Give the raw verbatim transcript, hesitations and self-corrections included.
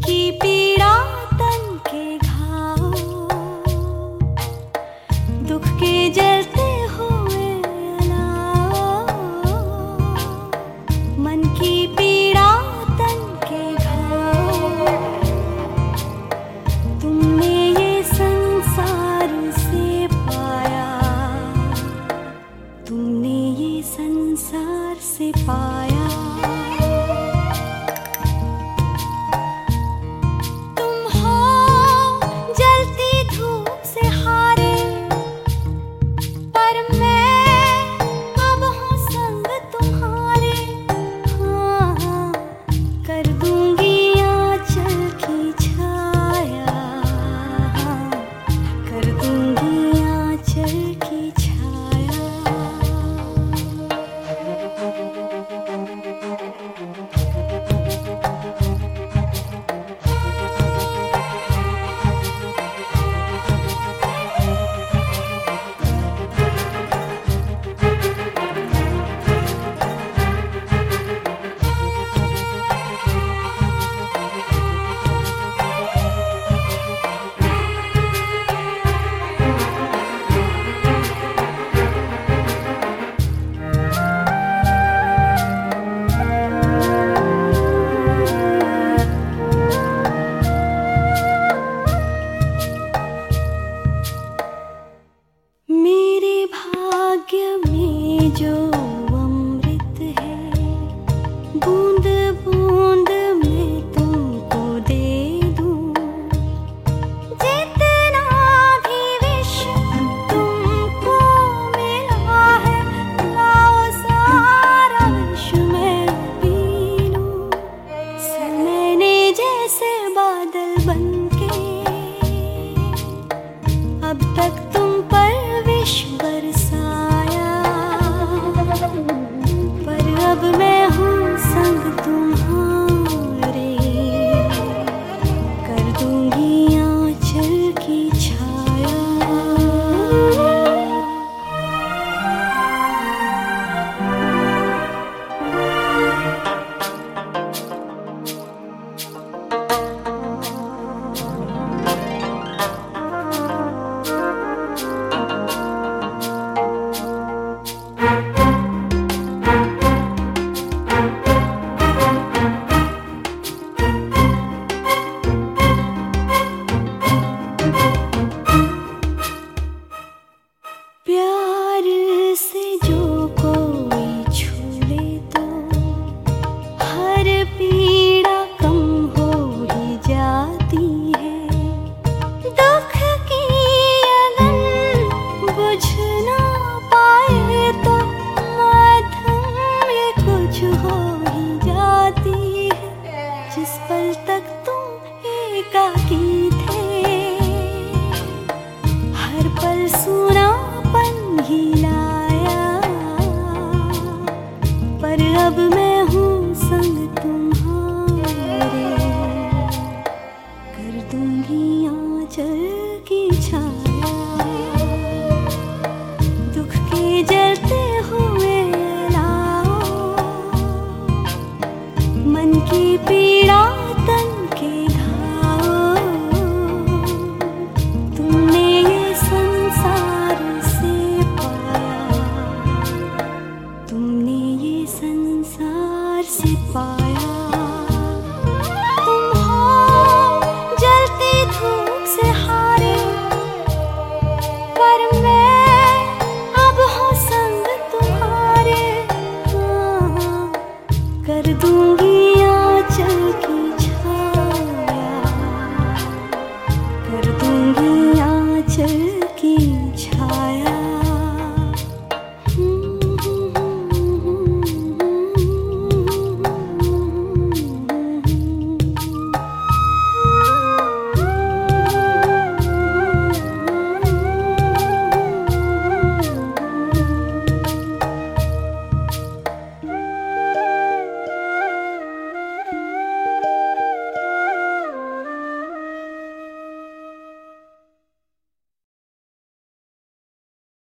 की पीड़ा तन के घाव, दुख के जलते हुए अलाव, मन की पीड़ा तन के घाव, तुमने ये संसार से पाया, तुमने ये संसार से पाया। जो अमृत है बूंद बूंद में तुमको दे दूं, जितना भी विष तुमको मिला है लाओ सारा विष मैं पी लूं। मैंने जैसे बादल बनके अब तक तुम पर विष बरसाया, पर अब मैं हूँ संग तुम्हारे, कर दूंगी आंचल की छाया। प्यार से जो कोई छू ले तो हर पीड़ा कम हो ही जाती है, दुख की अगन बुझ ना पाए तो मध्यम ये कुछ हो ही जाती है। जिस पल तक तुम एकाकी थे हर पल सुना ही लाया, पर अब मैं हूँ संग तुम्हारे, कर दूंगी आंचल की छाया। दुख के जलते हुए लाओ, मन की पीड़ा